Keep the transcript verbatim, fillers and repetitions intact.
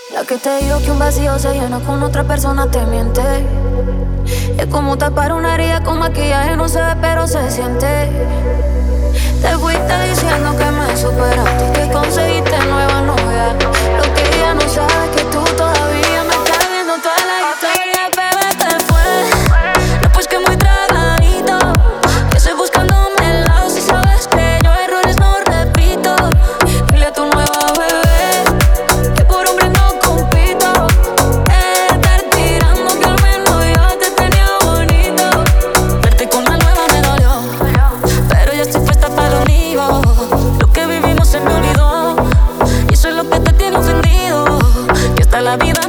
La que te dijo que un vacío se llena con otra persona te miente. Es como tapar una herida con maquillaje, no se ve pero se siente. Te fuiste diciendo que me superaste y que conseguiste nueva novia. Lo que ella no sabe es que tú todavía me estás viendo toda la historia. Bebé, te fue, después que muy tragadito, que estoy buscándome el lado. Si sabes que yo errores no repito. Dile a tu nueva bebé que por hombre no compito. Estar tirando que al menos yo te tenía bonito. Verte con la nueva me dolió, pero ya estoy puesta para lo mío. Lo que vivimos se me olvidó y eso es lo que te tiene ofendido. Que hasta la vida